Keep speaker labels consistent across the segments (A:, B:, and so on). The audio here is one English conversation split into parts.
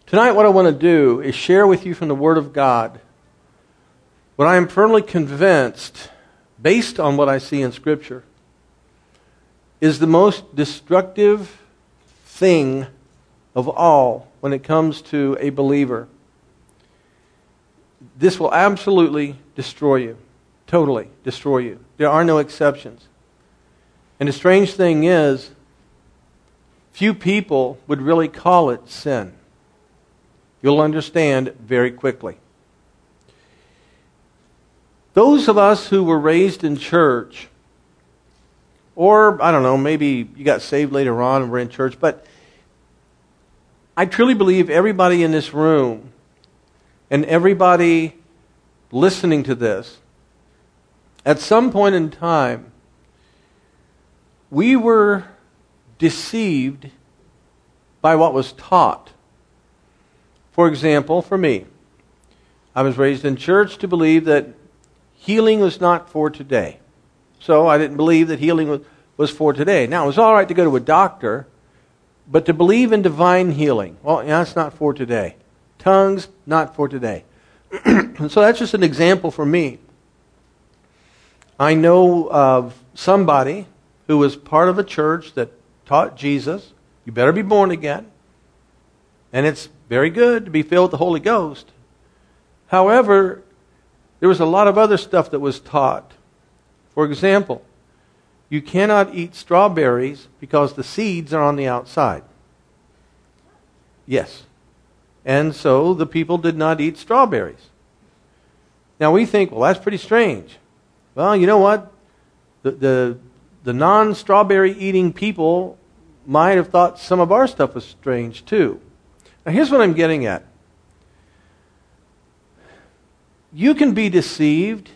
A: Tonight what I want to do is share with you from the Word of God what I am firmly convinced, based on what I see in Scripture, is the most destructive thing of all when it comes to a believer. This will absolutely destroy you. Totally destroy you. There are no exceptions. And the strange thing is, few people would really call it sin. You'll understand very quickly. Those of us who were raised in church, or, I don't know, maybe you got saved later on and were in church, but I truly believe everybody in this room and everybody listening to this, at some point in time, we were deceived by what was taught. For example, for me, I was raised in church to believe that healing was not for today. So I didn't believe that healing was for today. Now, it was all right to go to a doctor, but to believe in divine healing, well, that's not for today. Tongues, not for today. So that's just an example for me. I know of somebody who was part of a church that taught Jesus, you better be born again. And it's very good to be filled with the Holy Ghost. However, there was a lot of other stuff that was taught. For example, you cannot eat strawberries because the seeds are on the outside. Yes. And so the people did not eat strawberries. Now we think, well, that's pretty strange. Well, you know what? The non-strawberry eating people might have thought some of our stuff was strange too. Now here's what I'm getting at. You can be deceived,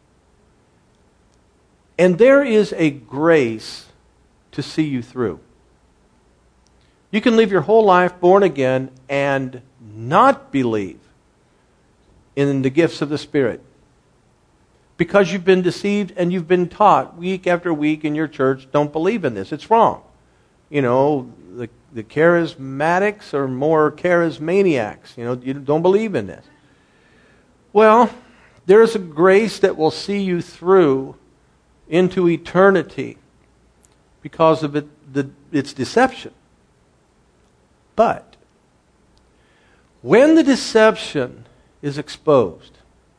A: and there is a grace to see you through. You can live your whole life born again and not believe in the gifts of the Spirit because you've been deceived and you've been taught week after week in your church, don't believe in this. It's wrong. You know, the charismatics are more charismaniacs. You know, you don't believe in this. Well, there's a grace that will see you through into eternity because of its deception. But when the deception is exposed,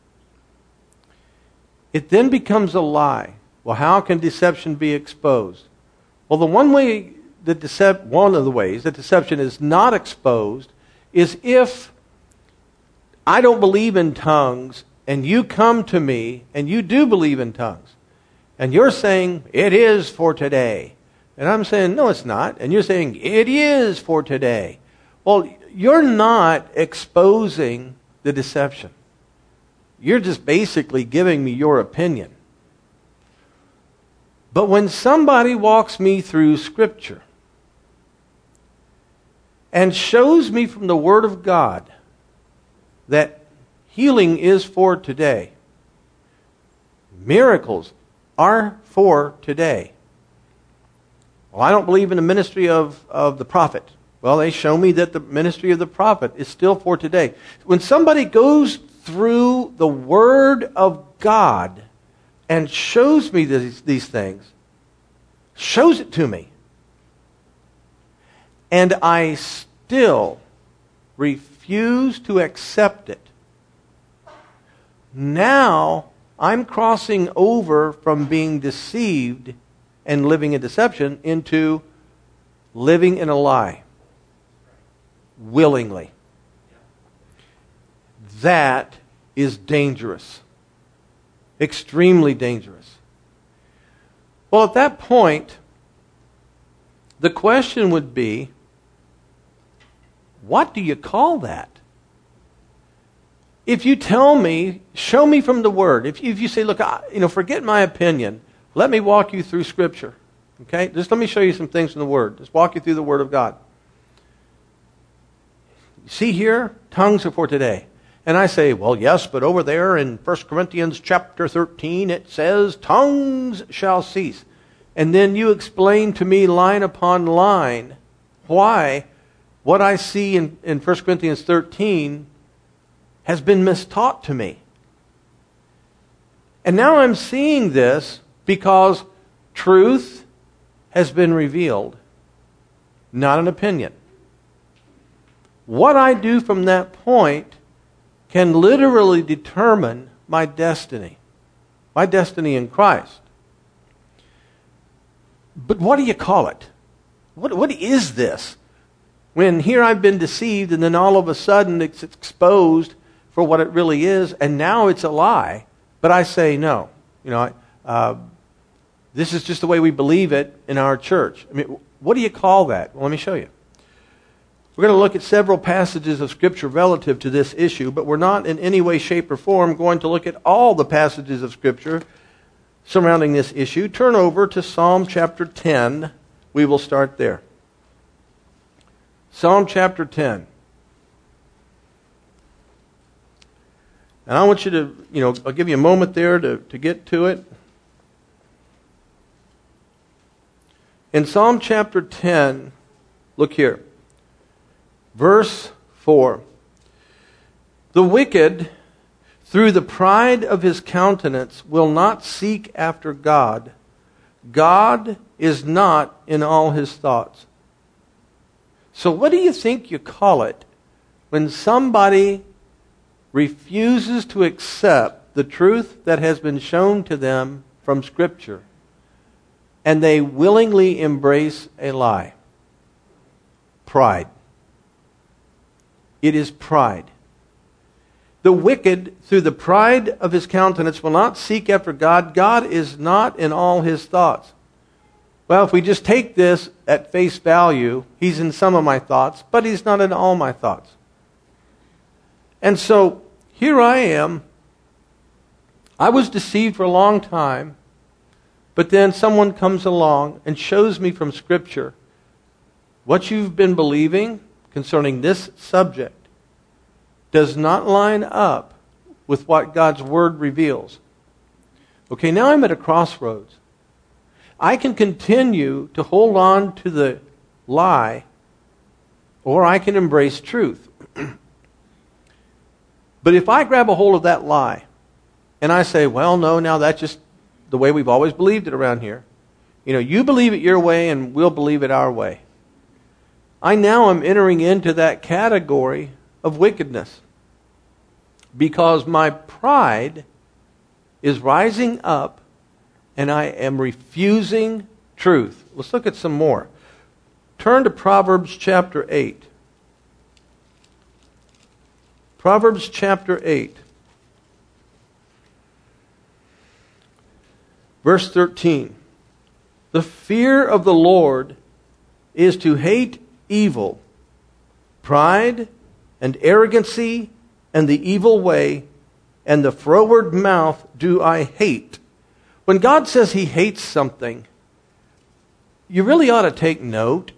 A: it then becomes a lie. Well, how can deception be exposed? Well, one of the ways that deception is not exposed is if I don't believe in tongues and you come to me and you do believe in tongues and you're saying it is for today. And I'm saying, no, it's not. And you're saying, it is for today. Well, you're not exposing the deception. You're just basically giving me your opinion. But when somebody walks me through Scripture and shows me from the Word of God that healing is for today, miracles are for today. Well, I don't believe in the ministry of the prophet. Well, they show me that the ministry of the prophet is still for today. When somebody goes through the Word of God and shows me these things, shows it to me, and I still refuse to accept it, now I'm crossing over from being deceived and living in deception into living in a lie. Willingly. That is dangerous. Extremely dangerous. Well, at that point, the question would be, what do you call that? If you tell me, show me from the Word. If you say, look, forget my opinion. Let me walk you through Scripture. Okay? Just let me show you some things from the Word. Just walk you through the Word of God. See here, tongues are for today. And I say, well, yes, but over there in 1 Corinthians chapter 13, it says, tongues shall cease. And then you explain to me line upon line why what I see in 1 Corinthians 13 has been mistaught to me. And now I'm seeing this because truth has been revealed, not an opinion. What I do from that point can literally determine my destiny in Christ. But what do you call it? What is this? When here I've been deceived and then all of a sudden it's exposed for what it really is, and now it's a lie. But I say no. This is just the way we believe it in our church. I mean, what do you call that? Well, let me show you. We're going to look at several passages of Scripture relative to this issue, but we're not in any way, shape, or form going to look at all the passages of Scripture surrounding this issue. Turn over to Psalm chapter 10. We will start there. Psalm chapter 10. And I want you to, I'll give you a moment there to get to it. In Psalm chapter 10, look here. Verse 4. The wicked, through the pride of his countenance, will not seek after God. God is not in all his thoughts. So what do you think you call it when somebody refuses to accept the truth that has been shown to them from Scripture, and they willingly embrace a lie? Pride. It is pride. The wicked, through the pride of his countenance, will not seek after God. God is not in all his thoughts. Well, if we just take this at face value, he's in some of my thoughts, but he's not in all my thoughts. And so, here I am. I was deceived for a long time, but then someone comes along and shows me from Scripture what you've been believing concerning this subject does not line up with what God's Word reveals. Okay, now I'm at a crossroads. I can continue to hold on to the lie, or I can embrace truth. But if I grab a hold of that lie, and I say, well, no, now that's just the way we've always believed it around here. You believe it your way, and we'll believe it our way. I now am entering into that category of wickedness, because my pride is rising up and I am refusing truth. Let's look at some more. Turn to Proverbs chapter 8. Proverbs chapter 8. Verse 13. The fear of the Lord is to hate evil, pride and arrogancy and the evil way and the froward mouth do I hate. When God says he hates something, you really ought to take note.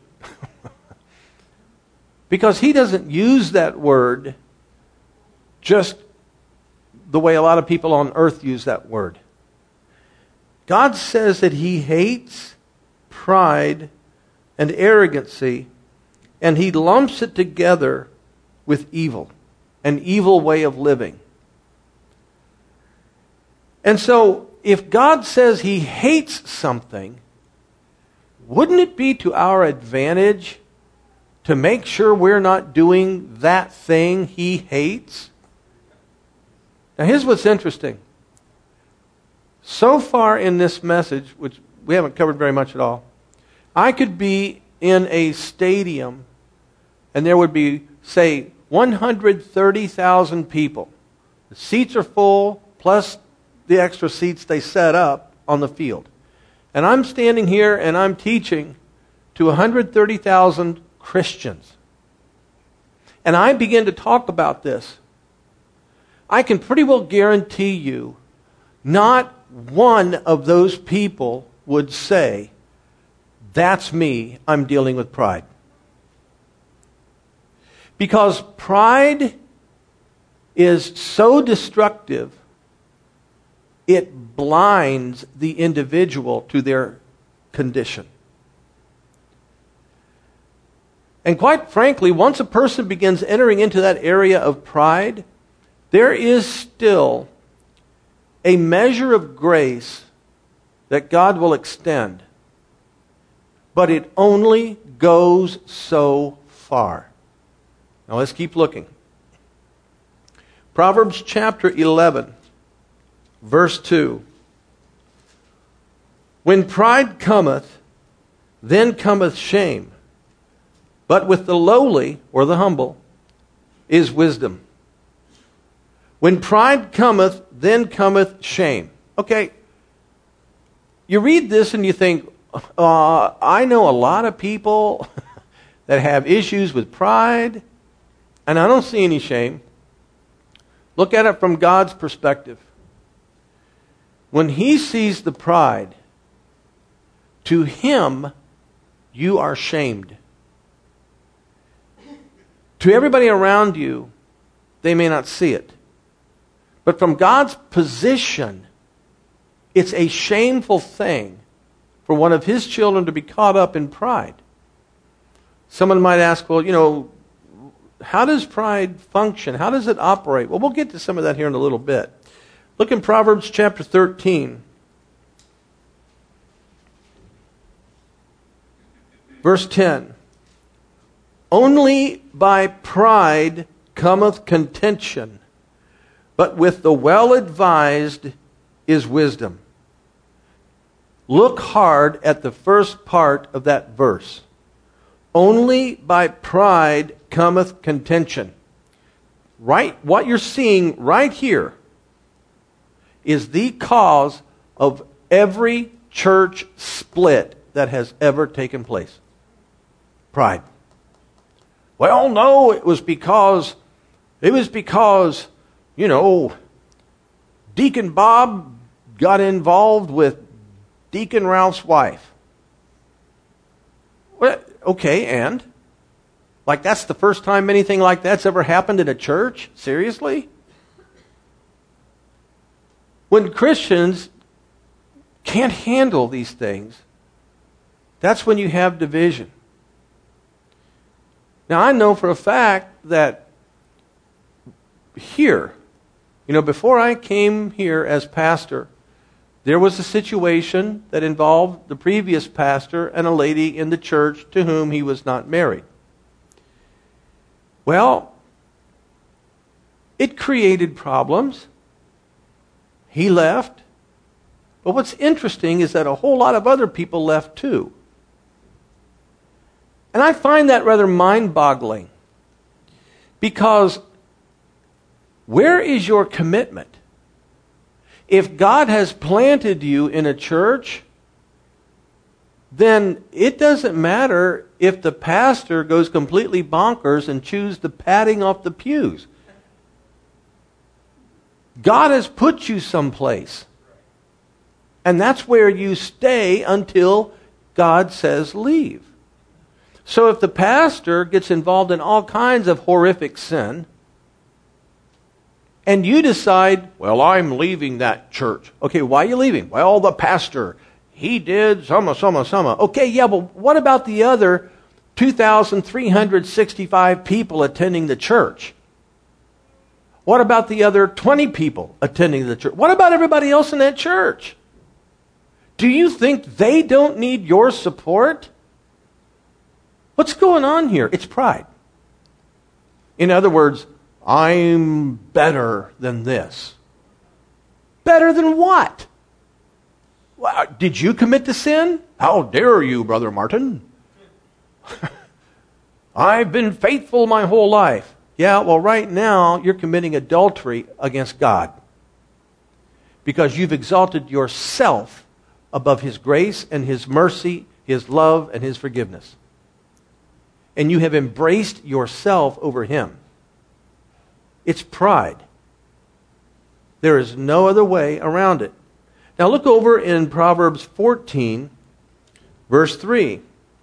A: Because he doesn't use that word just the way a lot of people on earth use that word. God says that he hates pride and arrogancy, and he lumps it together with evil, an evil way of living. And so, if God says he hates something, wouldn't it be to our advantage to make sure we're not doing that thing he hates? Now here's what's interesting. So far in this message, which we haven't covered very much at all, I could be in a stadium and there would be, say, 130,000 people. The seats are full, plus the extra seats they set up on the field. And I'm standing here and I'm teaching to 130,000 Christians. And I begin to talk about this. I can pretty well guarantee you not one of those people would say, that's me, I'm dealing with pride. Because pride is so destructive, it blinds the individual to their condition. And quite frankly, once a person begins entering into that area of pride, there is still a measure of grace that God will extend. But it only goes so far. Now let's keep looking. Proverbs chapter 11, verse 2. When pride cometh, then cometh shame. But with the lowly, or the humble, is wisdom. When pride cometh, then cometh shame. Okay, you read this and you think, I know a lot of people that have issues with pride, and I don't see any shame. Look at it from God's perspective. When He sees the pride, to Him you are shamed. To everybody around you, they may not see it. But from God's position, it's a shameful thing for one of His children to be caught up in pride. Someone might ask, well, how does pride function? How does it operate? Well, we'll get to some of that here in a little bit. Look in Proverbs chapter 13. Verse 10. Only by pride cometh contention, but with the well-advised is wisdom. Look hard at the first part of that verse. Only by pride cometh contention. Right, what you're seeing right here is the cause of every church split that has ever taken place. Pride. Well, no, it was because, Deacon Bob got involved with Deacon Ralph's wife. Well, okay, and? Like that's the first time anything like that's ever happened in a church? Seriously? When Christians can't handle these things, that's when you have division. Now, I know for a fact that here, before I came here as pastor, there was a situation that involved the previous pastor and a lady in the church to whom he was not married. Well, it created problems. He left. But what's interesting is that a whole lot of other people left too. And I find that rather mind-boggling. Because where is your commitment? If God has planted you in a church, then it doesn't matter if the pastor goes completely bonkers and chews the padding off the pews. God has put you someplace. And that's where you stay until God says leave. So if the pastor gets involved in all kinds of horrific sin, and you decide, well, I'm leaving that church. Okay, why are you leaving? Well, the pastor, he did some. Okay, yeah, but what about the other 2,365 people attending the church? What about the other 20 people attending the church? What about everybody else in that church? Do you think they don't need your support? What's going on here? It's pride. In other words, I'm better than this. Better than what? Well, did you commit the sin? How dare you, Brother Martin? I've been faithful my whole life. Yeah, well, right now you're committing adultery against God because you've exalted yourself above His grace and His mercy, His love and His forgiveness. And you have embraced yourself over Him. It's pride. There is no other way around it. Now look over in Proverbs 14, verse 3.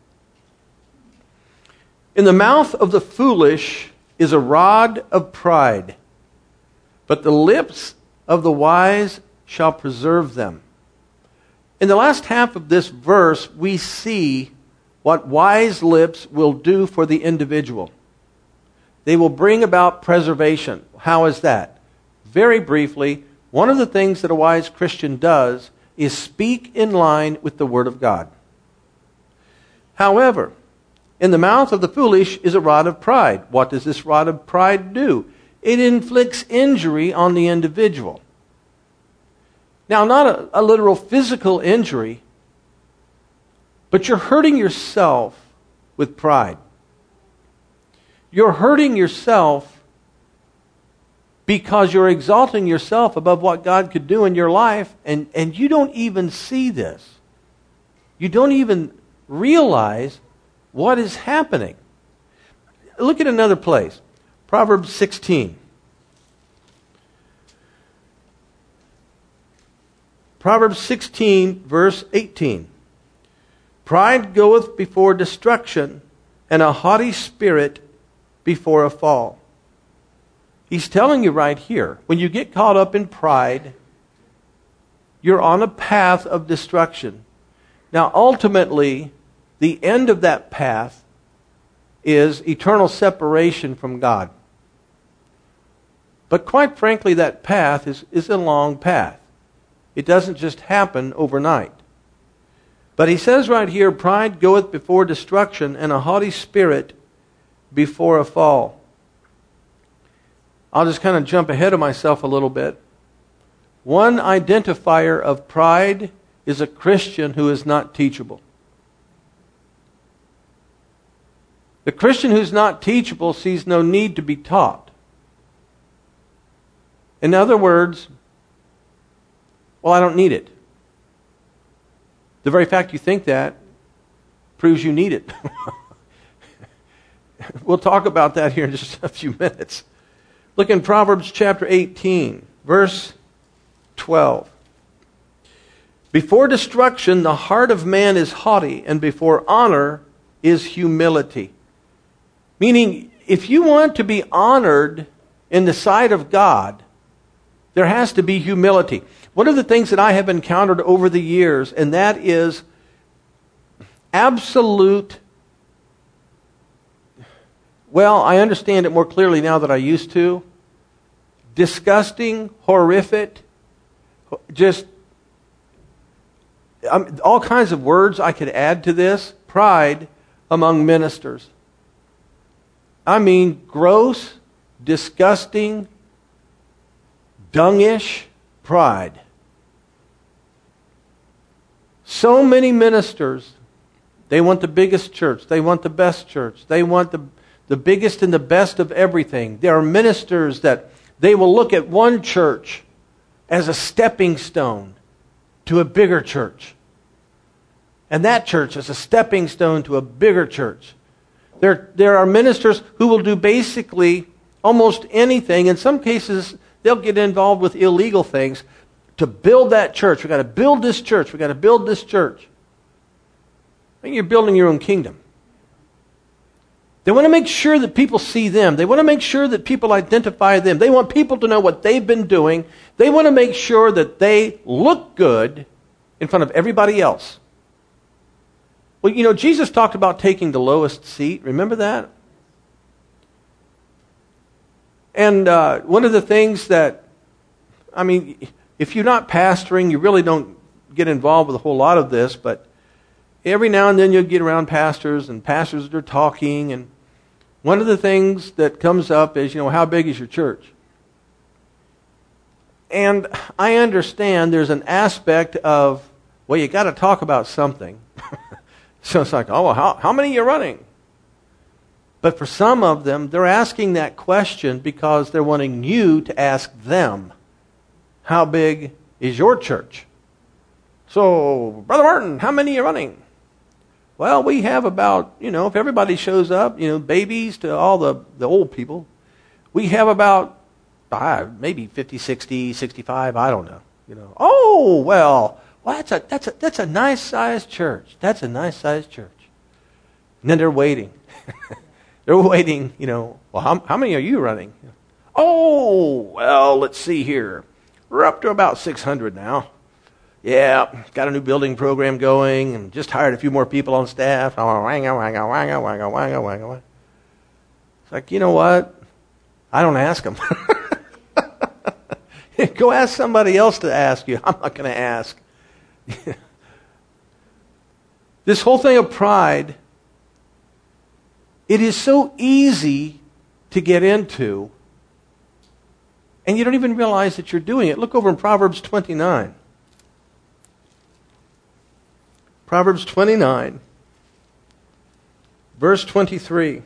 A: In the mouth of the foolish is a rod of pride, but the lips of the wise shall preserve them. In the last half of this verse, we see what wise lips will do for the individual. They will bring about preservation. How is that? Very briefly, one of the things that a wise Christian does is speak in line with the Word of God. However, in the mouth of the foolish is a rod of pride. What does this rod of pride do? It inflicts injury on the individual. Now, not a literal physical injury, but you're hurting yourself with pride. You're hurting yourself because you're exalting yourself above what God could do in your life, and you don't even see this. You don't even realize what is happening. Look at another place. Proverbs 16. Proverbs 16, verse 18. Pride goeth before destruction, and a haughty spirit before a fall. He's telling you right here, when you get caught up in pride, you're on a path of destruction. Now, ultimately, the end of that path is eternal separation from God. But quite frankly, that path is a long path. It doesn't just happen overnight. But he says right here, pride goeth before destruction, and a haughty spirit before a fall. I'll just kind of jump ahead of myself a little bit. One identifier of pride is a Christian who is not teachable. The Christian who's not teachable sees no need to be taught. In other words, well, I don't need it. The very fact you think that proves you need it. We'll talk about that here in just a few minutes. Look in Proverbs chapter 18, verse 12. Before destruction, the heart of man is haughty, and before honor is humility. Meaning, if you want to be honored in the sight of God, there has to be humility. One of the things that I have encountered over the years, and that is absolute, well, I understand it more clearly now than I used to, disgusting, horrific, just all kinds of words I could add to this, pride among ministers. I mean, gross, disgusting, dungish pride. So many ministers, they want the biggest church. They want the best church. They want the biggest and the best of everything. There are ministers that they will look at one church as a stepping stone to a bigger church. And that church is a stepping stone to a bigger church. There are ministers who will do basically almost anything. In some cases, they'll get involved with illegal things to build that church. We've got to build this church. We've got to build this church. I think you're building your own kingdom. They want to make sure that people see them. They want to make sure that people identify them. They want people to know what they've been doing. They want to make sure that they look good in front of everybody else. Well, you know, Jesus talked about taking the lowest seat. Remember that? And one of the things that, I mean, if you're not pastoring, you really don't get involved with a whole lot of this, but every now and then you'll get around pastors, and pastors are talking, and one of the things that comes up is, you know, how big is your church? And I understand there's an aspect of, well, you got to talk about something. So it's like, oh, well, how many are you running? But for some of them, they're asking that question because they're wanting you to ask them, how big is your church? So, Brother Martin, how many are you running? Well, we have about, you know, if everybody shows up, you know, babies to all the old people, we have about maybe 50, 60, 65, I don't know. You know, oh, well, that's a nice sized church. That's a nice sized church. And then they're waiting. They're waiting, you know, well, how many are you running? Oh, well, let's see here. We're up to about 600 now. Yeah, got a new building program going, and just hired a few more people on staff. It's like, you know what? I don't ask them. Go ask somebody else to ask you. I'm not going to ask. This whole thing of pride, it is so easy to get into, and you don't even realize that you're doing it. Look over in Proverbs 29. Proverbs 29, verse 23.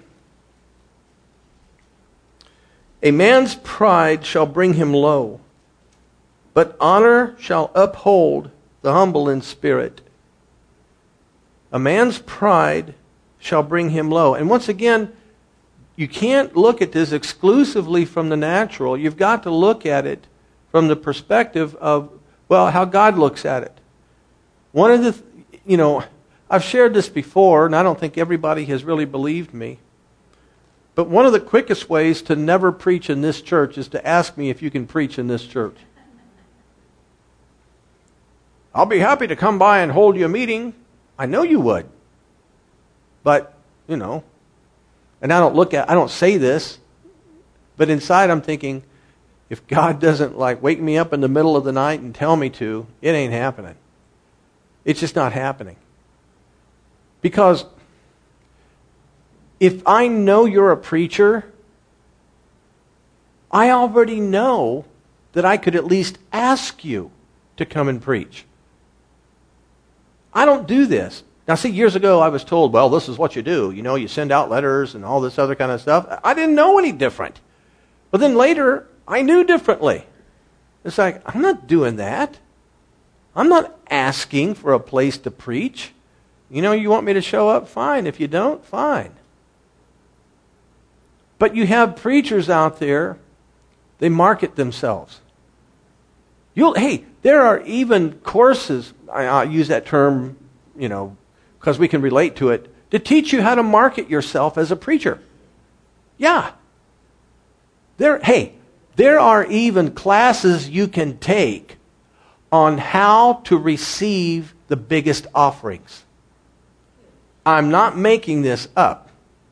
A: A man's pride shall bring him low, but honor shall uphold the humble in spirit. A man's pride shall bring him low. And once again, you can't look at this exclusively from the natural. You've got to look at it from the perspective of, well, how God looks at it. One of the, I've shared this before, and I don't think everybody has really believed me. But one of the quickest ways to never preach in this church is to ask me if you can preach in this church. I'll be happy to come by and hold you a meeting. I know you would. But, and I don't say this, but inside I'm thinking, if God doesn't wake me up in the middle of the night and tell me to, it ain't happening. It's just not happening. Because if I know you're a preacher, I already know that I could at least ask you to come and preach. I don't do this. Now, see, years ago I was told, well, this is what you do. You send out letters and all this other kind of stuff. I didn't know any different. But then later, I knew differently. It's like, I'm not doing that. I'm not asking for a place to preach. You want me to show up? Fine. If you don't, fine. But you have preachers out there, they market themselves. There are even courses, I use that term, because we can relate to it, to teach you how to market yourself as a preacher. Yeah. There are even classes you can take on how to receive the biggest offerings. I'm not making this up.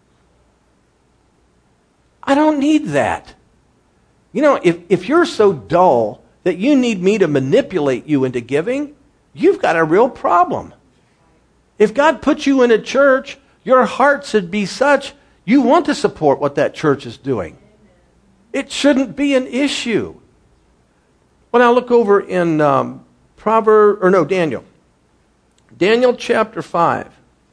A: I don't need that. If you're so dull that you need me to manipulate you into giving, you've got a real problem. If God put you in a church, your heart should be such, you want to support what that church is doing. It shouldn't be an issue. Well, now look over in Daniel. Daniel chapter 5.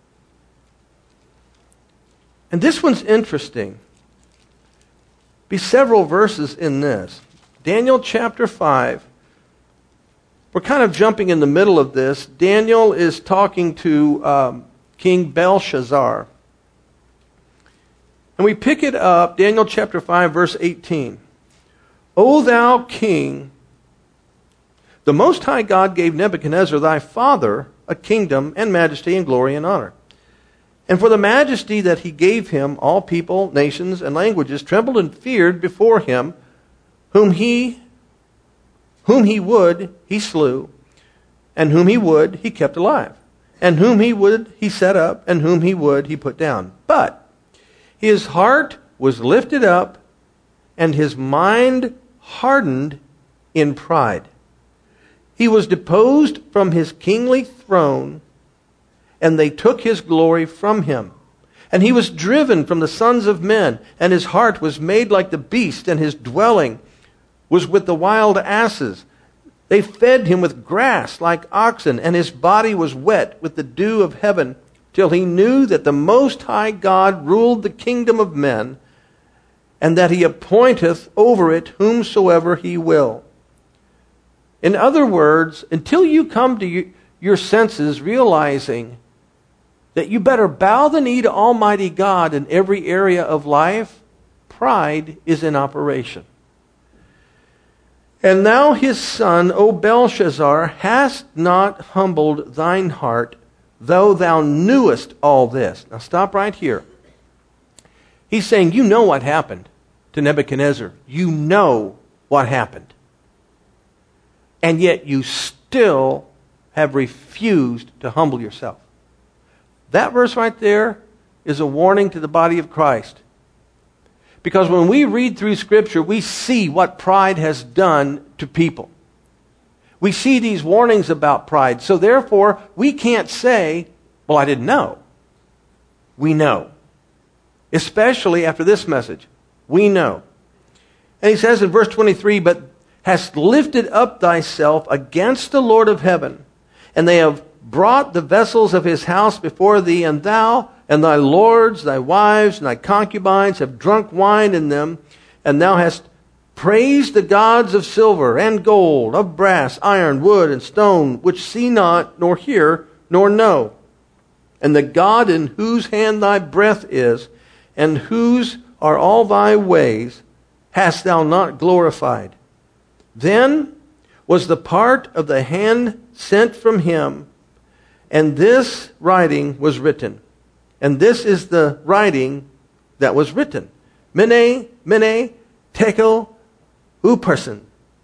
A: And this one's interesting. Be several verses in this. Daniel chapter 5. We're kind of jumping in the middle of this. Daniel is talking to King Belshazzar. And we pick it up, Daniel chapter 5, verse 18. O thou king, the Most High God gave Nebuchadnezzar thy father a kingdom and majesty and glory and honor. And for the majesty that he gave him, all people, nations, and languages trembled and feared before him, whom he would, he slew, and whom he would, he kept alive, and whom he would, he set up, and whom he would, he put down. But his heart was lifted up, and his mind hardened in pride. He was deposed from his kingly throne, and they took his glory from him. And he was driven from the sons of men, and his heart was made like the beast, and his dwelling was with the wild asses. They fed him with grass like oxen, and his body was wet with the dew of heaven, till he knew that the Most High God ruled the kingdom of men, and that he appointeth over it whomsoever he will. In other words, until you come to your senses realizing that you better bow the knee to Almighty God in every area of life, pride is in operation. And thou his son, O Belshazzar, hast not humbled thine heart, though thou knewest all this. Now stop right here. He's saying, you know what happened to Nebuchadnezzar. You know what happened. And yet you still have refused to humble yourself. That verse right there is a warning to the body of Christ. Because when we read through Scripture, we see what pride has done to people. We see these warnings about pride. So therefore, we can't say, well, I didn't know. We know. Especially after this message. We know. And he says in verse 23, but hast lifted up thyself against the Lord of heaven, and they have brought the vessels of his house before thee, and thou and thy lords, thy wives, and thy concubines have drunk wine in them, and thou hast praised the gods of silver and gold, of brass, iron, wood, and stone, which see not, nor hear, nor know. And the God in whose hand thy breath is, and whose are all thy ways, hast thou not glorified. Then was the part of the hand sent from him, and this writing was written. And this is the writing that was written. Mene, mene, tekel, upharsin.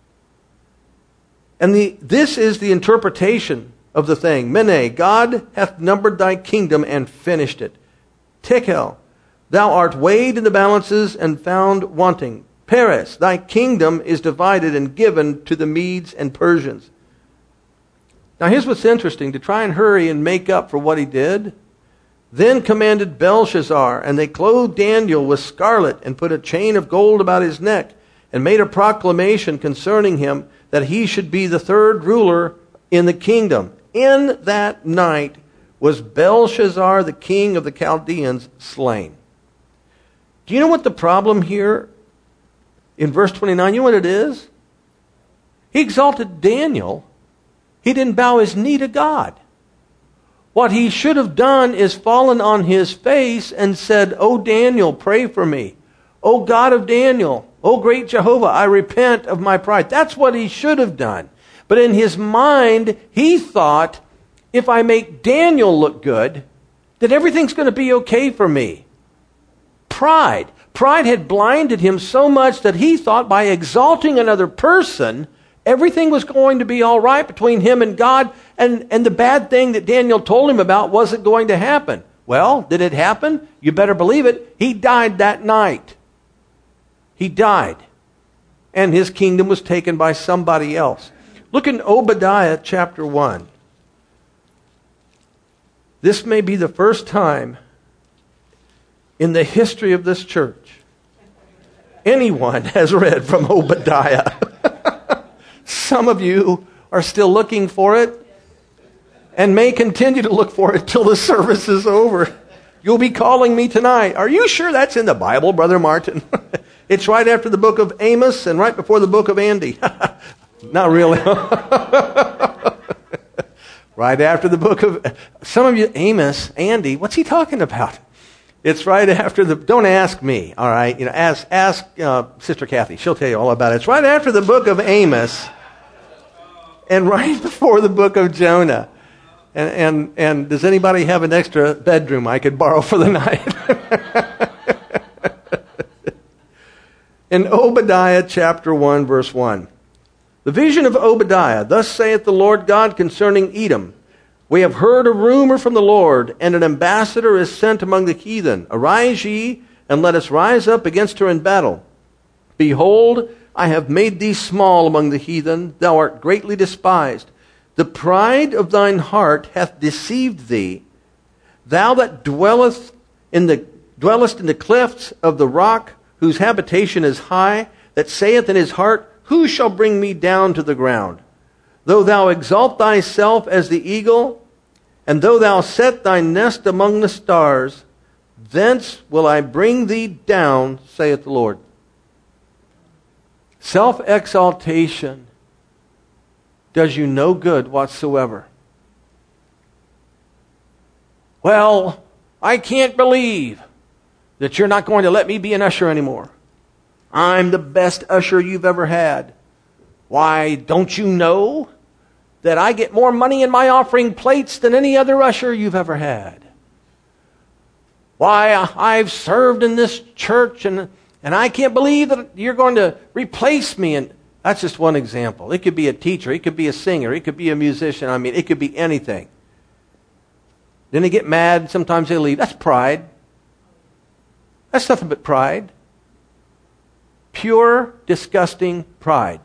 A: And this is the interpretation of the thing. Mene, God hath numbered thy kingdom and finished it. Tekel, thou art weighed in the balances and found wanting. Peres, thy kingdom is divided and given to the Medes and Persians. Now here's what's interesting. To try and hurry and make up for what he did, then commanded Belshazzar, and they clothed Daniel with scarlet and put a chain of gold about his neck, and made a proclamation concerning him that he should be the third ruler in the kingdom. In that night was Belshazzar, the king of the Chaldeans, slain. Do you know what the problem here in verse 29, you know what it is? He exalted Daniel. He didn't bow his knee to God. What he should have done is fallen on his face and said, "O Daniel, pray for me. O God of Daniel, O great Jehovah, I repent of my pride." That's what he should have done. But in his mind, he thought, if I make Daniel look good, then everything's going to be okay for me. Pride. Pride had blinded him so much that he thought by exalting another person, everything was going to be all right between him and God, and the bad thing that Daniel told him about wasn't going to happen. Well, did it happen? You better believe it. He died that night. He died. And his kingdom was taken by somebody else. Look in Obadiah chapter 1. This may be the first time in the history of this church anyone has read from Obadiah. Some of you are still looking for it and may continue to look for it till the service is over. You'll be calling me tonight. Are you sure that's in the Bible, Brother Martin? It's right after the book of Amos and right before the book of Andy. Not really. Right after the book of... Some of you, Amos, Andy, what's he talking about? It's right after the... Don't ask me, all right? Ask Sister Kathy. She'll tell you all about it. It's right after the book of Amos and right before the book of Jonah. And does anybody have an extra bedroom I could borrow for the night? In Obadiah chapter 1, verse 1. The vision of Obadiah. Thus saith the Lord God concerning Edom. We have heard a rumor from the Lord, and an ambassador is sent among the heathen. Arise ye, and let us rise up against her in battle. Behold, I have made thee small among the heathen. Thou art greatly despised. The pride of thine heart hath deceived thee. Thou that dwellest in the clefts of the rock, whose habitation is high, that saith in his heart, who shall bring me down to the ground? Though thou exalt thyself as the eagle, and though thou set thy nest among the stars, thence will I bring thee down, saith the Lord. Self-exaltation does you no good whatsoever. Well, I can't believe that you're not going to let me be an usher anymore. I'm the best usher you've ever had. Why, don't you know that I get more money in my offering plates than any other usher you've ever had? Why, I've served in this church and I can't believe that you're going to replace me. And That's just one example. It could be a teacher. It could be a singer. It could be a musician. I mean, it could be anything. Then they get mad. Sometimes they leave. That's pride. That's nothing but pride. Pure, disgusting pride.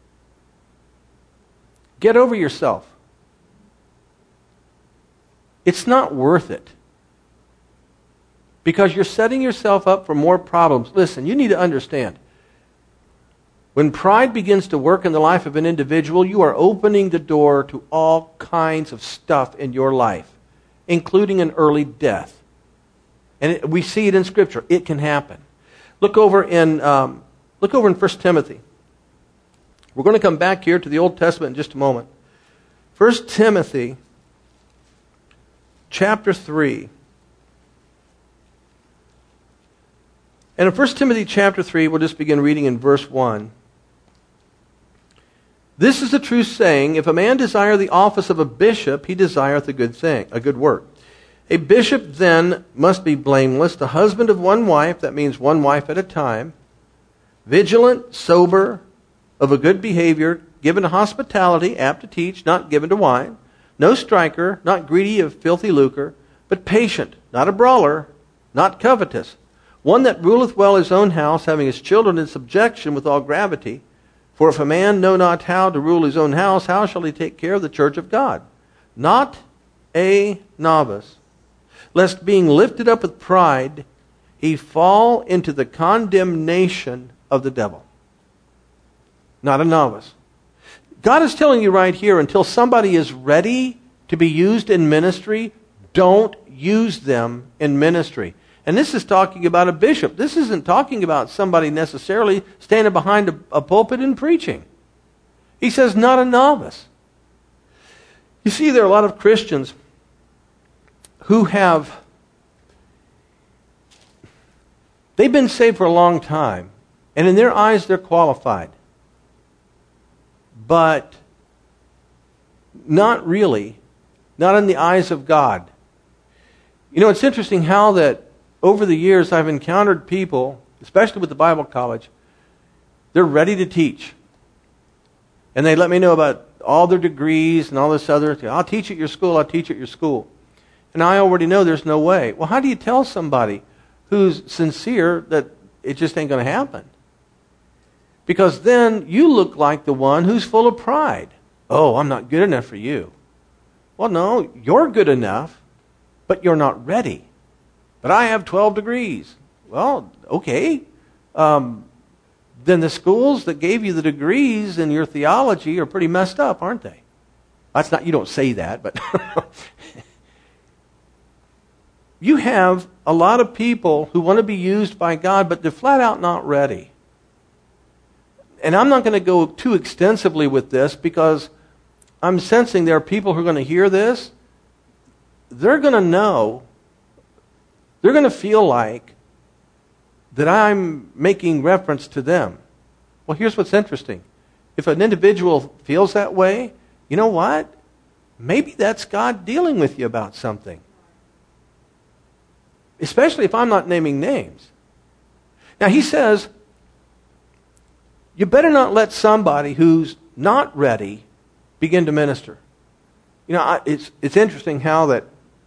A: Get over yourself. It's not worth it. Because you're setting yourself up for more problems. Listen, you need to understand. When pride begins to work in the life of an individual, you are opening the door to all kinds of stuff in your life, including an early death. And we see it in Scripture. It can happen. Look over in 1 Timothy. We're going to come back here to the Old Testament in just a moment. 1 Timothy chapter 3. And in 1 Timothy chapter 3, we'll just begin reading in verse 1. This is the true saying, if a man desire the office of a bishop, he desireth a good thing, a good work. A bishop then must be blameless, the husband of one wife, that means one wife at a time, vigilant, sober, of a good behavior, given to hospitality, apt to teach, not given to wine, no striker, not greedy of filthy lucre, but patient, not a brawler, not covetous, one that ruleth well his own house, having his children in subjection with all gravity. For if a man know not how to rule his own house, how shall he take care of the church of God? Not a novice, lest being lifted up with pride, he fall into the condemnation of the devil. Not a novice. God is telling you right here, until somebody is ready to be used in ministry, don't use them in ministry. And this is talking about a bishop. This isn't talking about somebody necessarily standing behind a pulpit and preaching. He says, not a novice. You see, there are a lot of Christians who they've been saved for a long time, and in their eyes they're qualified. But not really, not in the eyes of God. You know, it's interesting how that over the years I've encountered people, especially with the Bible college, they're ready to teach. And they let me know about all their degrees and all this other thing. I'll teach at your school, I'll teach at your school. And I already know there's no way. Well, how do you tell somebody who's sincere that it just ain't going to happen? Because then you look like the one who's full of pride. Oh, I'm not good enough for you. Well, no, you're good enough, but you're not ready. But I have 12 degrees. Well, okay. Then the schools that gave you the degrees in your theology are pretty messed up, aren't they? That's not, you don't say that, but you have a lot of people who want to be used by God, but they're flat out not ready. And I'm not going to go too extensively with this because I'm sensing there are people who are going to hear this. They're going to know, they're going to feel like that I'm making reference to them. Well, here's what's interesting. If an individual feels that way, you know what? Maybe that's God dealing with you about something. Especially if I'm not naming names. Now, he says, you better not let somebody who's not ready begin to minister. You know, it's interesting how that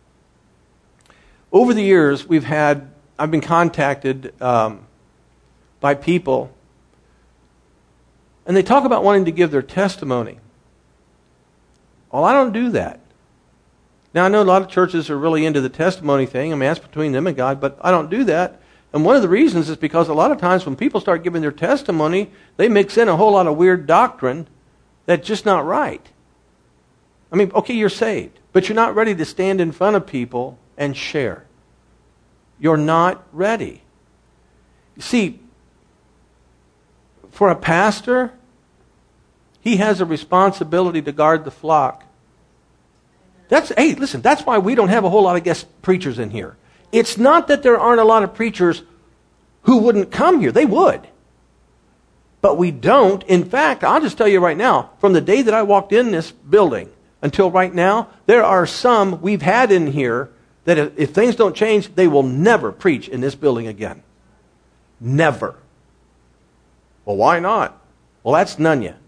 A: over the years I've been contacted by people, and they talk about wanting to give their testimony. Well, I don't do that. Now, I know a lot of churches are really into the testimony thing. I mean, that's between them and God, but I don't do that. And one of the reasons is because a lot of times when people start giving their testimony, they mix in a whole lot of weird doctrine that's just not right. I mean, okay, you're saved, but you're not ready to stand in front of people and share. You're not ready. You see, for a pastor, he has a responsibility to guard the flock. Hey, listen, that's why we don't have a whole lot of guest preachers in here. It's not that there aren't a lot of preachers who wouldn't come here. They would. But we don't. In fact, I'll just tell you right now, from the day that I walked in this building until right now, there are some we've had in here that if things don't change, they will never preach in this building again. Never. Well, why not? Well, that's none ya.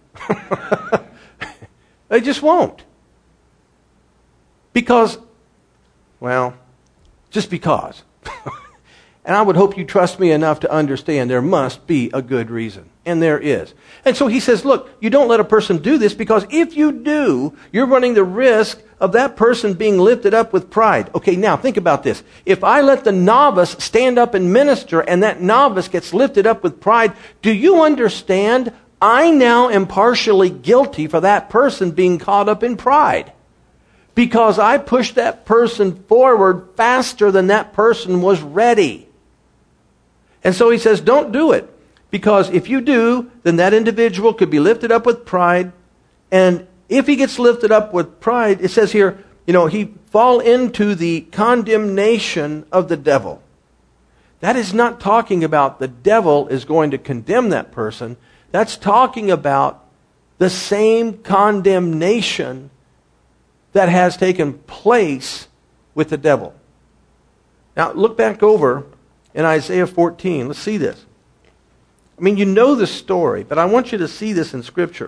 A: They just won't. Because, well, just because. And I would hope you trust me enough to understand there must be a good reason. And there is. And so he says, look, you don't let a person do this, because if you do, you're running the risk of that person being lifted up with pride. Okay, now think about this. If I let the novice stand up and minister and that novice gets lifted up with pride, do you understand? I now am partially guilty for that person being caught up in pride. Because I pushed that person forward faster than that person was ready. And so he says, don't do it. Because if you do, then that individual could be lifted up with pride. And if he gets lifted up with pride, it says here, he fall into the condemnation of the devil. That is not talking about the devil is going to condemn that person. That's talking about the same condemnation that has taken place with the devil. Now, look back over in Isaiah 14. Let's see this. I mean, you know the story, but I want you to see this in Scripture.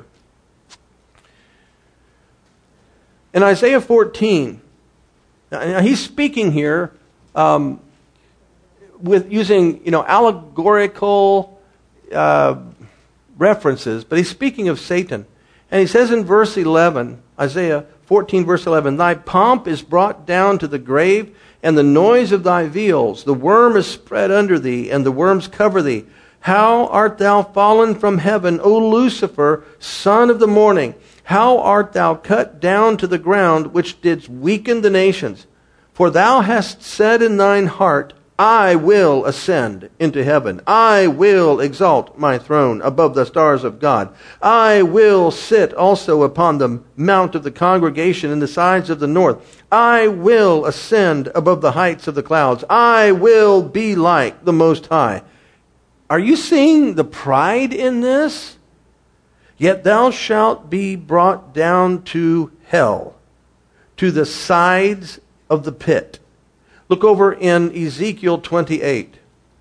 A: In Isaiah 14, now he's speaking here with using allegorical references, but he's speaking of Satan. And he says in verse 11, Isaiah 14, verse 11, thy pomp is brought down to the grave, and the noise of thy vials. The worm is spread under thee, and the worms cover thee. How art thou fallen from heaven, O Lucifer, son of the morning? How art thou cut down to the ground, which didst weaken the nations? For thou hast said in thine heart, I will ascend into heaven. I will exalt my throne above the stars of God. I will sit also upon the mount of the congregation in the sides of the north. I will ascend above the heights of the clouds. I will be like the Most High. Are you seeing the pride in this? Yet thou shalt be brought down to hell, to the sides of the pit. Look over in Ezekiel 28.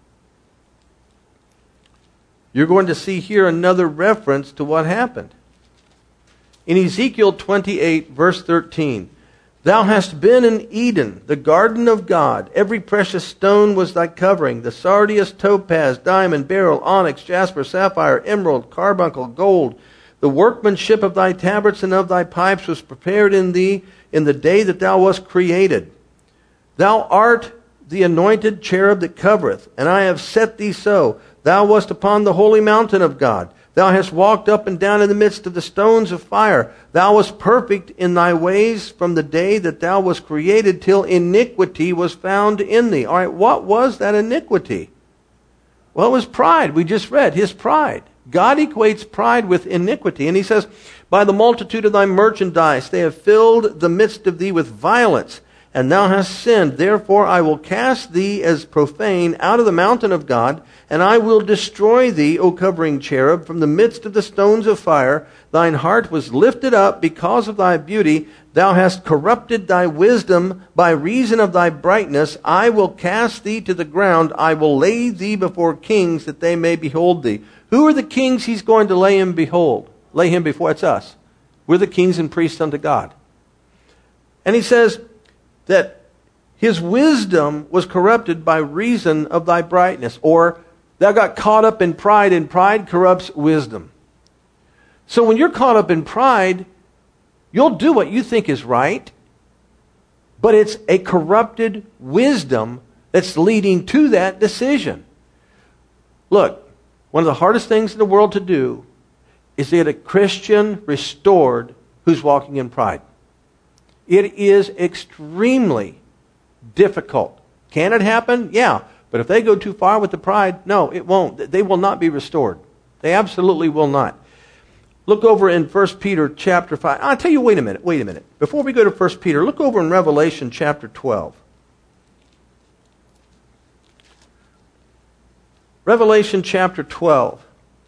A: You're going to see here another reference to what happened. In Ezekiel 28, verse 13, thou hast been in Eden, the garden of God. Every precious stone was thy covering, the sardius, topaz, diamond, beryl, onyx, jasper, sapphire, emerald, carbuncle, gold. The workmanship of thy tabrets and of thy pipes was prepared in thee in the day that thou wast created. Thou art the anointed cherub that covereth, and I have set thee so. Thou wast upon the holy mountain of God. Thou hast walked up and down in the midst of the stones of fire. Thou wast perfect in thy ways from the day that thou wast created till iniquity was found in thee. All right, what was that iniquity? Well, it was pride. We just read his pride. God equates pride with iniquity. And he says, by the multitude of thy merchandise they have filled the midst of thee with violence. And thou hast sinned. Therefore I will cast thee as profane out of the mountain of God, and I will destroy thee, O covering cherub, from the midst of the stones of fire. Thine heart was lifted up because of thy beauty. Thou hast corrupted thy wisdom by reason of thy brightness. I will cast thee to the ground. I will lay thee before kings, that they may behold thee. Who are the kings he's going to lay him before? It's us. We're the kings and priests unto God. And he says that his wisdom was corrupted by reason of thy brightness. Or thou got caught up in pride, and pride corrupts wisdom. So when you're caught up in pride, you'll do what you think is right, but it's a corrupted wisdom that's leading to that decision. Look, one of the hardest things in the world to do is to get a Christian restored who's walking in pride. It is extremely difficult. Can it happen? Yeah. But if they go too far with the pride, no, it won't. They will not be restored. They absolutely will not. Look over in 1 Peter chapter 5. I'll tell you, wait a minute. Before we go to 1 Peter, look over in Revelation chapter 12. Revelation chapter 12.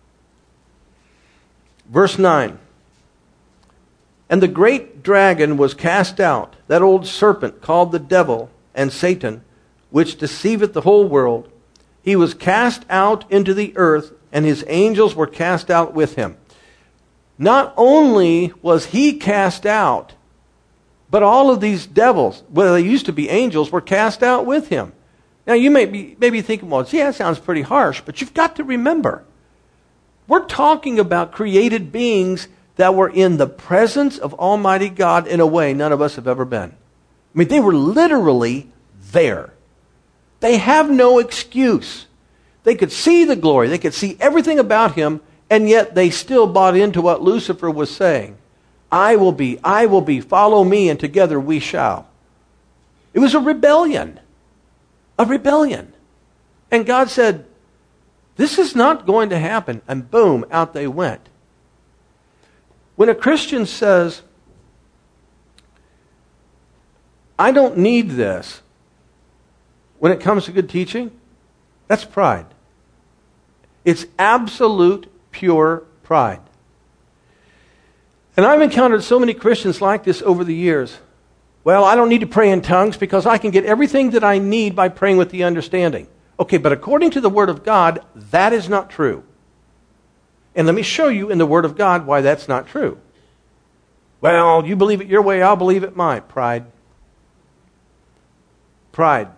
A: Verse 9. And the great dragon was cast out, that old serpent called the devil and Satan, which deceiveth the whole world. He was cast out into the earth, and his angels were cast out with him. not only was he cast out, but all of these devils, well, they used to be angels, were cast out with him. Now, you may be thinking, well, gee, that sounds pretty harsh, but you've got to remember, we're talking about created beings that were in the presence of Almighty God in a way none of us have ever been. I mean, they were literally there. They have no excuse. They could see the glory. They could see everything about him, and yet they still bought into what Lucifer was saying. I will be, follow me, and together we shall. It was a rebellion. A rebellion. And God said, this is not going to happen. And boom, out they went. When a Christian says, I don't need this, when it comes to good teaching, that's pride. It's absolute, pure pride. And I've encountered so many Christians like this over the years. Well, I don't need to pray in tongues because I can get everything that I need by praying with the understanding. Okay, but according to the Word of God, that is not true. And let me show you in the Word of God why that's not true. Well, you believe it your way, I'll believe it mine. Pride. Pride.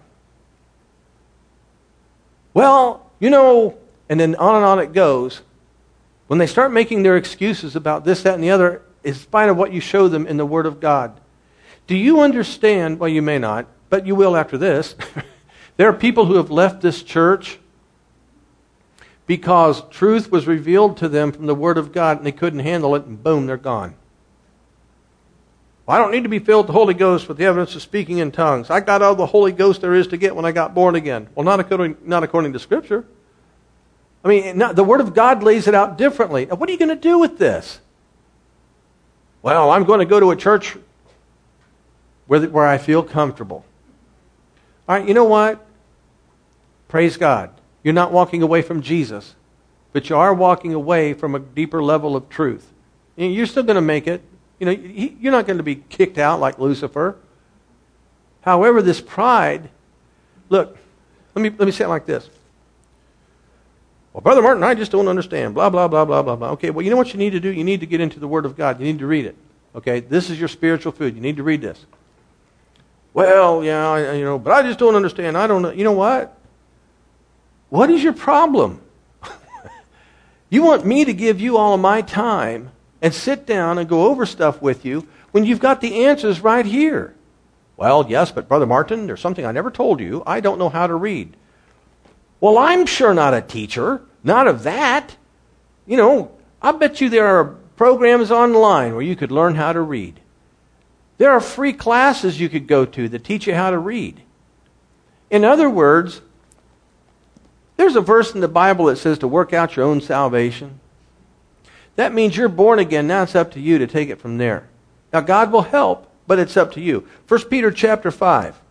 A: Well, you know, and then on it goes. When they start making their excuses about this, that, and the other, in spite of what you show them in the Word of God. Do you understand? Well, you may not, but you will after this. There are people who have left this church because truth was revealed to them from the Word of God and they couldn't handle it, and boom, they're gone. Well, I don't need to be filled with the Holy Ghost with the evidence of speaking in tongues. I got all the Holy Ghost there is to get when I got born again. Well, not according to Scripture. I mean, the Word of God lays it out differently. Now, what are you going to do with this? Well, I'm going to go to a church where I feel comfortable. All right, you know what? Praise God. You're not walking away from Jesus, but you are walking away from a deeper level of truth. You're still going to make it. You know, you're not going to be kicked out like Lucifer. However, this pride, look, let me say it like this. Well, Brother Martin, I just don't understand. Blah, blah, blah, blah, blah, blah. Okay, well, you know what you need to do? You need to get into the Word of God. You need to read it. Okay, this is your spiritual food. You need to read this. Well, yeah, but I just don't understand. I don't know. You know what? What is your problem? You want me to give you all of my time and sit down and go over stuff with you when you've got the answers right here. Well, yes, but Brother Martin, there's something I never told you. I don't know how to read. Well, I'm sure not a teacher. Not of that. You know, I bet you there are programs online where you could learn how to read. There are free classes you could go to that teach you how to read. In other words, there's a verse in the Bible that says to work out your own salvation. That means you're born again. Now it's up to you to take it from there. Now God will help, but it's up to you. 1 Peter chapter 5.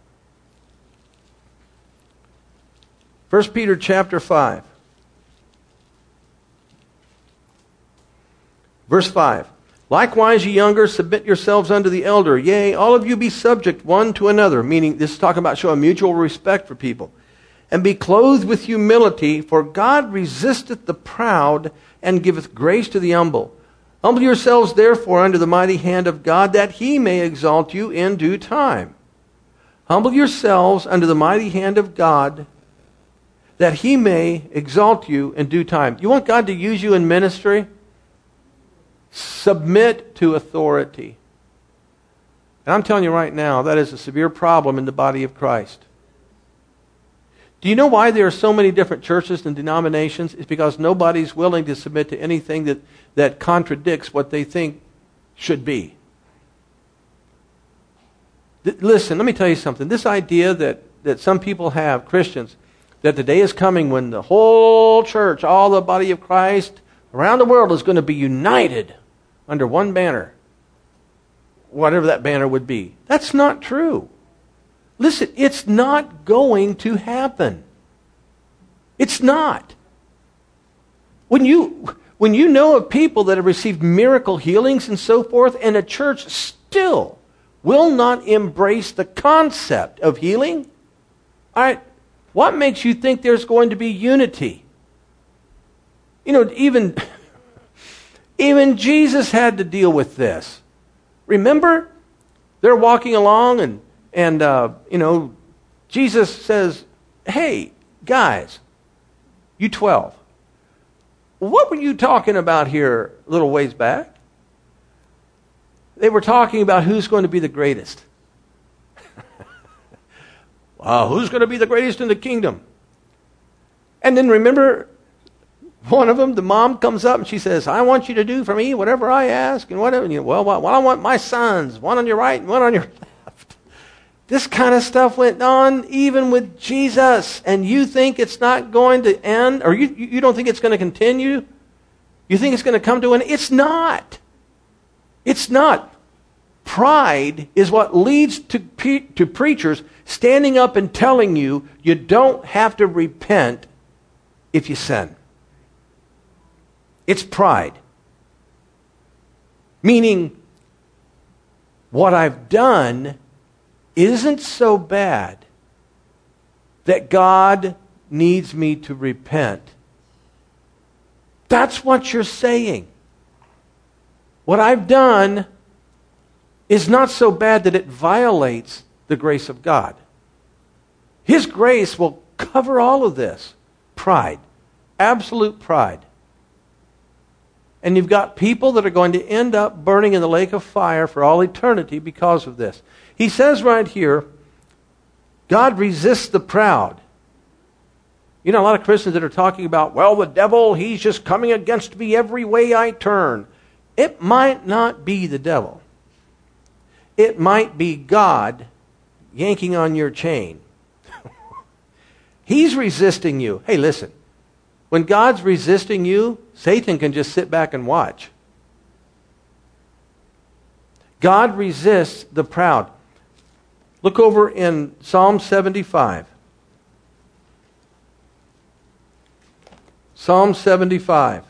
A: 1 Peter chapter 5. Verse 5. Likewise, ye younger, submit yourselves unto the elder. Yea, all of you be subject one to another. Meaning, this is talking about showing mutual respect for people. And be clothed with humility, for God resisteth the proud, and giveth grace to the humble. Humble yourselves therefore under the mighty hand of God, that he may exalt you in due time. Humble yourselves under the mighty hand of God, that he may exalt you in due time. You want God to use you in ministry? Submit to authority. And I'm telling you right now, that is a severe problem in the body of Christ. Do you know why there are so many different churches and denominations? It's because nobody's willing to submit to anything that contradicts what they think should be. Listen, let me tell you something. This idea that some people have, Christians, that the day is coming when the whole church, all the body of Christ around the world is going to be united under one banner, whatever that banner would be. That's not true. Listen, it's not going to happen. It's not. When you know of people that have received miracle healings and so forth, and a church still will not embrace the concept of healing, all right, what makes you think there's going to be unity? You know, even Even Jesus had to deal with this. Remember? They're walking along and Jesus says, hey, guys, you 12. What were you talking about here a little ways back? They were talking about who's going to be the greatest. Wow, who's going to be the greatest in the kingdom? And then remember, one of them, the mom comes up and she says, I want you to do for me whatever I ask. And whatever. And well, I want my sons, one on your right and one on your left. This kind of stuff went on even with Jesus. And you think it's not going to end? Or you don't think it's going to continue? You think it's going to come to an end? It's not. It's not. Pride is what leads to preachers standing up and telling you you don't have to repent if you sin. It's pride. Meaning, what I've done isn't so bad that God needs me to repent. That's what you're saying. What I've done is not so bad that it violates the grace of God. His grace will cover all of this. Pride. Absolute pride. And you've got people that are going to end up burning in the lake of fire for all eternity because of this. He says right here, God resists the proud. You know, a lot of Christians that are talking about, well, the devil, he's just coming against me every way I turn. It might not be the devil. It might be God yanking on your chain. He's resisting you. Hey, listen. When God's resisting you, Satan can just sit back and watch. God resists the proud. Look over in Psalm 75. Psalm 75.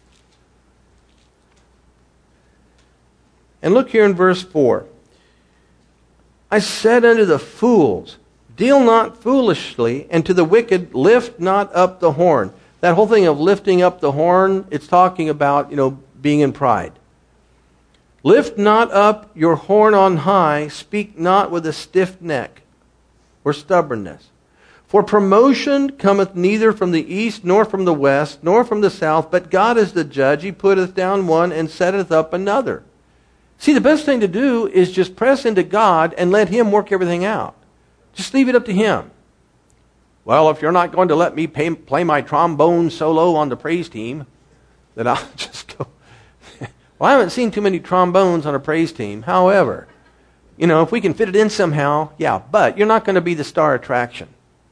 A: And look here in verse 4. I said unto the fools, deal not foolishly, and to the wicked lift not up the horn. That whole thing of lifting up the horn, it's talking about, being in pride. Lift not up your horn on high, speak not with a stiff neck or stubbornness. For promotion cometh neither from the east, nor from the west, nor from the south, but God is the judge. He putteth down one and setteth up another. See, the best thing to do is just press into God and let Him work everything out. Just leave it up to Him. Well, if you're not going to let me play my trombone solo on the praise team, then I'll just go. Well, I haven't seen too many trombones on a praise team. However, if we can fit it in somehow, yeah, but you're not going to be the star attraction.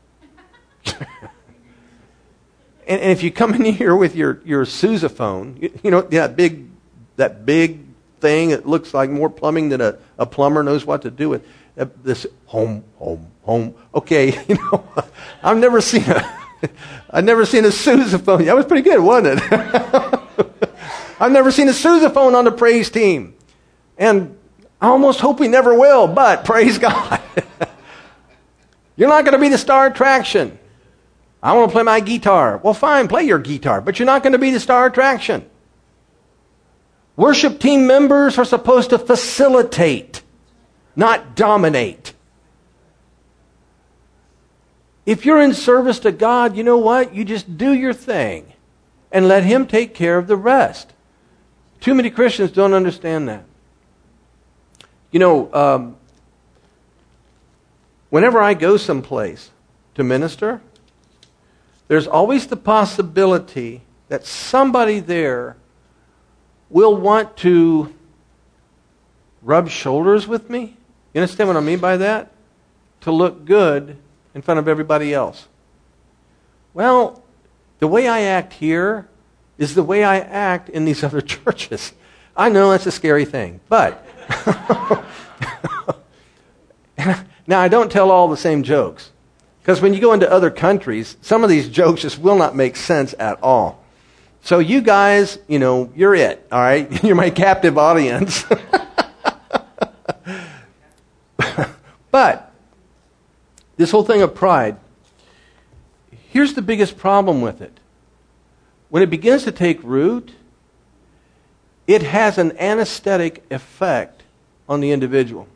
A: and if you come in here with your sousaphone, that big thing that looks like more plumbing than a plumber knows what to do with, this home. Okay, I've never seen a sousaphone. That was pretty good, wasn't it? I've never seen a sousaphone on the praise team. And I almost hope we never will, but praise God. You're not going to be the star attraction. I want to play my guitar. Well, fine, play your guitar, but you're not going to be the star attraction. Worship team members are supposed to facilitate, not dominate. If you're in service to God, you know what? You just do your thing and let Him take care of the rest. Too many Christians don't understand that. Whenever I go someplace to minister, there's always the possibility that somebody there will want to rub shoulders with me. You understand what I mean by that? To look good in front of everybody else. Well, the way I act here is the way I act in these other churches. I know that's a scary thing, but now I don't tell all the same jokes. Because when you go into other countries, some of these jokes just will not make sense at all. So you guys, you're it, all right? You're my captive audience. But this whole thing of pride, here's the biggest problem with it. When it begins to take root, it has an anesthetic effect on the individual.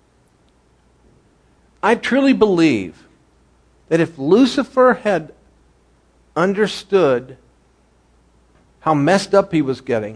A: I truly believe that if Lucifer had understood how messed up he was getting,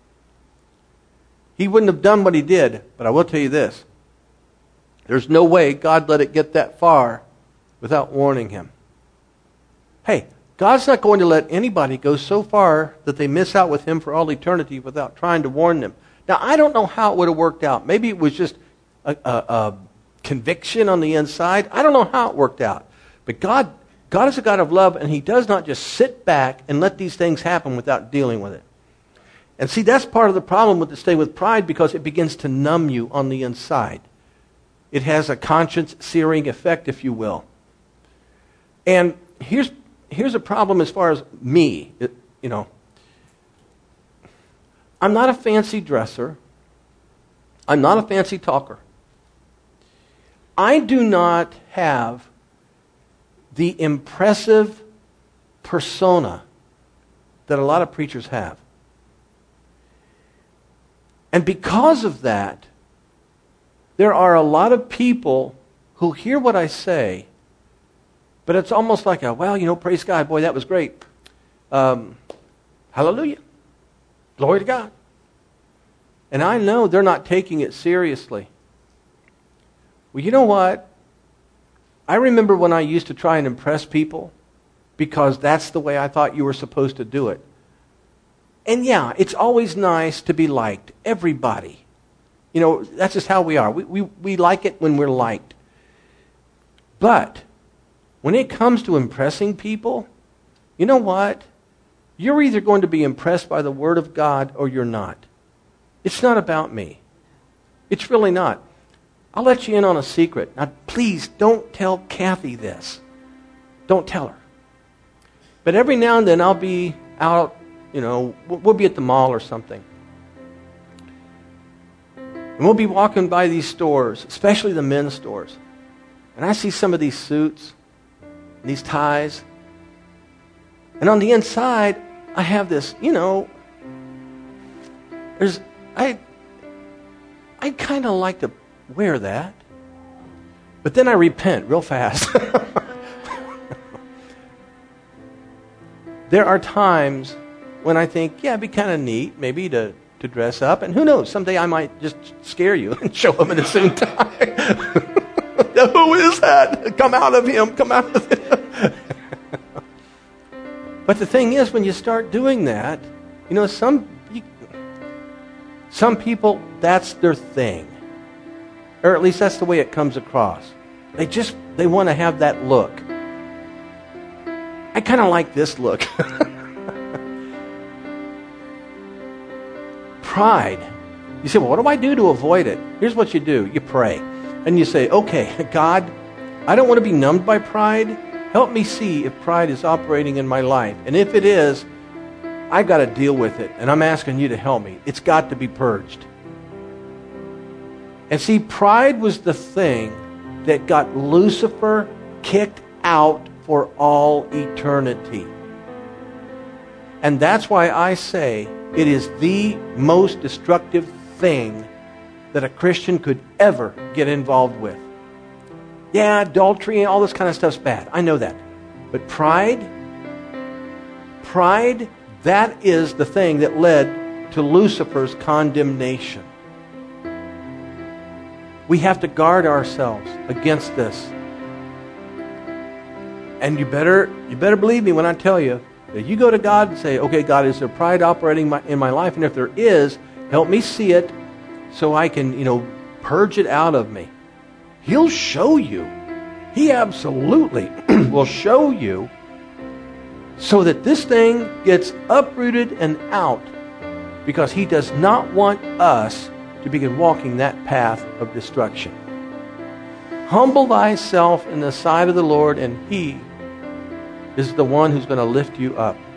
A: he wouldn't have done what he did. But I will tell you this. There's no way God let it get that far without warning him. Hey, God's not going to let anybody go so far that they miss out with him for all eternity without trying to warn them. Now, I don't know how it would have worked out. Maybe it was just a conviction on the inside. I don't know how it worked out. But God is a God of love, and he does not just sit back and let these things happen without dealing with it. And see, that's part of the problem with the stay with pride, because it begins to numb you on the inside. It has a conscience-searing effect, if you will. And here's a problem as far as me. I'm not a fancy dresser. I'm not a fancy talker. I do not have the impressive persona that a lot of preachers have. And because of that, there are a lot of people who hear what I say, but it's almost like praise God, boy, that was great. Hallelujah. Glory to God. And I know they're not taking it seriously. Well, you know what? I remember when I used to try and impress people because that's the way I thought you were supposed to do it. And yeah, it's always nice to be liked. Everybody. That's just how we are. We like it when we're liked. But when it comes to impressing people, you know what? You're either going to be impressed by the Word of God or you're not. It's not about me. It's really not. I'll let you in on a secret. Now, please don't tell Kathy this. Don't tell her. But every now and then I'll be out, we'll be at the mall or something. And we'll be walking by these stores, especially the men's stores. And I see some of these suits, these ties. And on the inside, I have this, I kind of like to wear that. But then I repent real fast. There are times when I think, it'd be kind of neat maybe to dress up. And who knows, someday I might just scare you and show up in a suit and tie. Who is that? Come out of him. Come out of him. But the thing is, when you start doing that, some people, that's their thing. Or at least that's the way it comes across. They want to have that look. I kind of like this look. Pride. You say, well, what do I do to avoid it? Here's what you do. You pray. And you say, okay, God, I don't want to be numbed by pride. Help me see if pride is operating in my life. And if it is, I got to deal with it. And I'm asking you to help me. It's got to be purged. And see, pride was the thing that got Lucifer kicked out for all eternity. And that's why I say it is the most destructive thing that a Christian could ever get involved with. Yeah, adultery and all this kind of stuff's bad. I know that. But pride, that is the thing that led to Lucifer's condemnation. We have to guard ourselves against this. And you better believe me when I tell you that you go to God and say, okay, God, is there pride operating in my life? And if there is, help me see it so I can, purge it out of me. He'll show you. He absolutely will show you so that this thing gets uprooted and out, because he does not want us to begin walking that path of destruction. Humble thyself in the sight of the Lord, and he is the one who's going to lift you up.